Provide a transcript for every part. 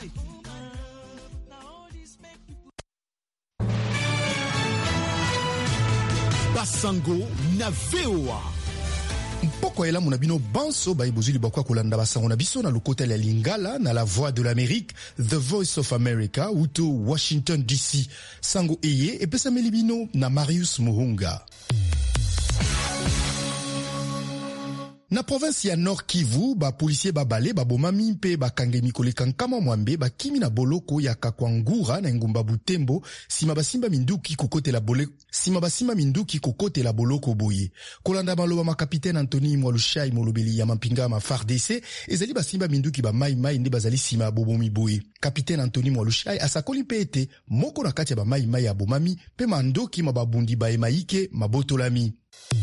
Basango na VOA. Mpoko ela munabino banso baibozuli bakwa kolanda basango na biso na lokota ya Lingala na la Voix de l'Amérique, The Voice of America, uto Washington DC. Sango eye epesa melibino na Marius Muhunga. Na province ya Nord Kivu, ba policier babale babomami mpe bakangemi koleka nkama mwambe bakimi na boloko ya Kakwangura na ngumba Butembo sima basimba minduki kokotela boloko boye. Kolanda maloba ma kapitaine Anthony Mwalushai molobeli ya mampinga ma FARDC ezali basimba minduki ba mai nde bazali sima bobomi boye. Kapitaine Anthony Mwalushai asakoli mpe ete moko na kati ya ba mai ya bomami mpe mandoki mababundi ba emaike mabotolami.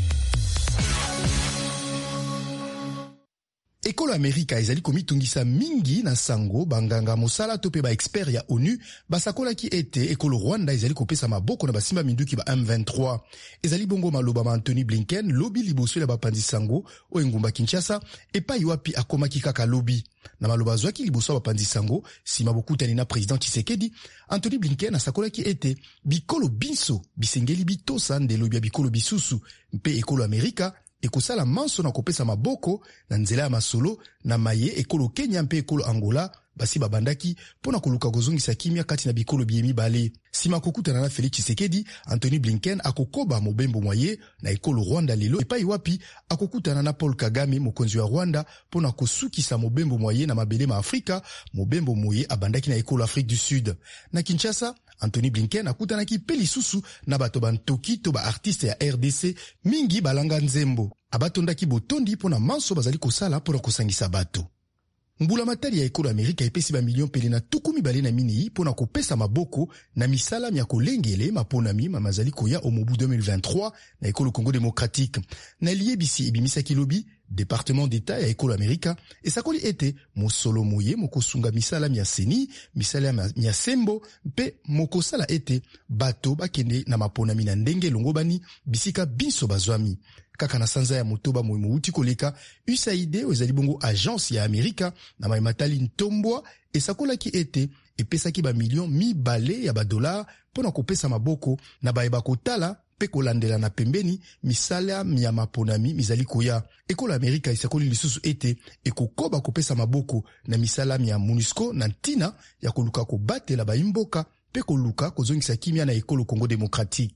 Ekolo Amerika ezali komitungisa mingi na sango banganga mosala to pe ba expert ya ONU basakola ki ete ekolo Rwanda ezali kopesa maboko na basimba minduki ba M23. Ezali bongo maloba ma Anthony Blinken lobi liboso ya bapanzi sango o ngumba Kinshasa epai wapi akomaki kaka lobi. Na maloba zwaki liboso ya bapanzi sango sima bokutani na president Tshisekedi, Anthony Blinken asakola ki ete bikolo binso bisengeli bitosa ndelobi ya bikolo bisusu mpe ekolo Amerika ekosala manso na kopesa maboko na nzela ya masolo na maye ekolo Kenya mpe ekolo Angola basi babandaki pona koluka kozongisa kimia kati na bikolo biemi bale. Sima kokutana na Félix Tshisekedi, Anthony Blinken akokoba mobembo mwaye na ekolo Rwanda lelo epai wapi akokutana na Paul Kagame mokonzi wa Rwanda pona kosukisa mobembo mwaye na mabele ma Afrika, mobembo mwaye abandaki na ekolo Afrique du Sud. Na Kinshasa, Anthony Blinken akutanaki pe lisusu na bato bantoki to ba artiste ya RDC mingi balanga nzembo. Abatondaki botondi pona manso bazali kosala pona kosangisa bato. Mbula matari ya ekolo Amerika epesi ba million pele na tukumi bale na minei pona kopesa maboko na misala mya kolengele maponami mamazali koya au mobu 2023 na ekolo Congo démocratique. Na liebisi ebimisa kilobi Département d'État ya ekolo Amerika esakoli ete mosolo moye mokosunga misala mya seni, misala mya sembo mpe mokosala ete bato bakende na maponami na ndenge longobani bisika binso bazwami. Kaka na sanza ya motoba moimo uti koleka, USAID ezali bongo agence ya Amerika na maimatali ntombwa esakola ki ete epesaki ba million mibale ya ba dollars pona kopesa maboko na baeba kotala pe kolandela na pembeni misala ya maponami mizali koya. Ekolo Amerika isakoli lisusu ete ekokoba kopesa maboko na misala ya MONUSCO na ntina ya koluka kobatela baimboka pe koluka kozongisa kimia na ekolo Congo démocratique.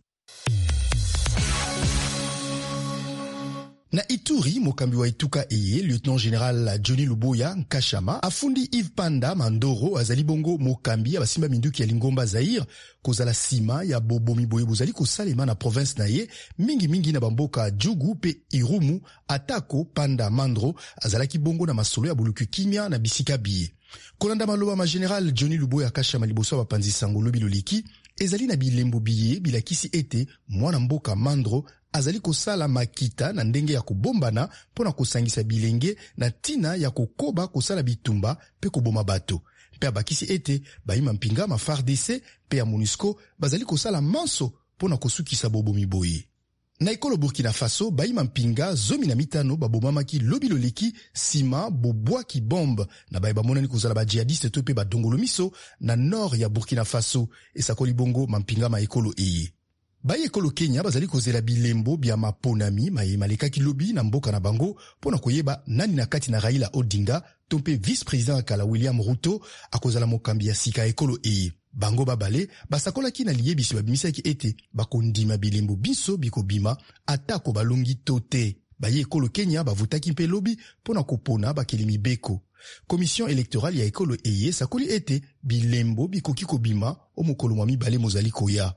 Na Ituri, mokambi wa Ituka eye, lieutenant général Johnny Luboya Nkashama, afundi Yves Panda Mandoro azali bongo mokambi ya basimba minduki ya Lingomba Zaire, kozala sima ya bobomi boye bozali kosalema na province na ye, mingi na bamboka Djougou pe Irumu, atako Panda Mandro azalaki bongo na masolo ya boluku kimia na bisika biye. Kolanda maloba ma général Johnny Luboya Nkashama liboso ba panzi sango lobi loliki, ezali na bilembo biye bilakisi ete mwana mboka Mandro azali kosala makita na ndenge ya kobombana pona kosangisa bilenge na tina ya kokoba kosala bitumba pe koboma bato. Pe abakisi ete baima mpinga ma FARDC pe ya MONUSCO bazali kosala manso pona kosukisa bobomi boye. Na ekolo Burkina Faso baima mpinga 15 babomamaki lobi loleki sima bobwaki bombe na baeba monani kozala ba djihadiste to pe badongolo miso na nord ya Burkina Faso esakoli bongo mampinga ma ekolo eye. Baye ekolo Kenya bazali kozela bilembo bya maponami malekaki lobi na mboka na bango pona koyeba nani na kati na Raila Odinga tompe vice-président akala William Ruto akozala mokambi ya sika ekolo eye. Bango babale basakolaki na liyebisi babimisaki ete bakondima bilembo biso bikobima atako balongi tote. Baye ekolo Kenya bavutaki mpe lobi pona kopona bakeli mibeko. Commission électorale ya ekolo eye sakoli ete bilembo bikoki kobima o mokolo mwa mibale mozali koya.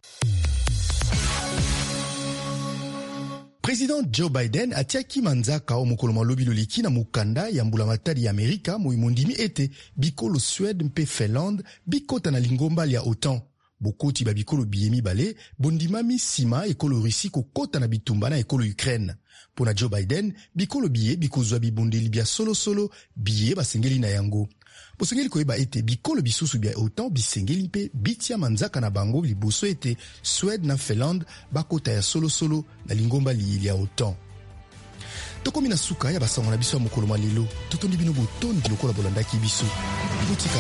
Président Joe Biden atiaki manzaka o mokolo malobi loleki na mukanda ya mbula matari ya Amerika moimondimi ete bikolo Suède mpe Finlande bikota na lingomba ya OTAN. Bokoti ba bikolo biyemi bale bondimami sima ekolo Russie kokota na bitumba na ekolo Ukraine. Pona Joe Biden bikolo biye bikozwa bibondeli bia solo biye basengeli na yango. Bosengeli koyeba ete bikolo bisusu bia OTAN bisengeli mpe bitia manzaka na bango liboso ete Suède na Finlande bakota ya solo na lingomba liyeli ya OTAN. Tokomi na suka ya basango na biso ya mokolo malelo, totondi bino botondi lokola bolandaki biso.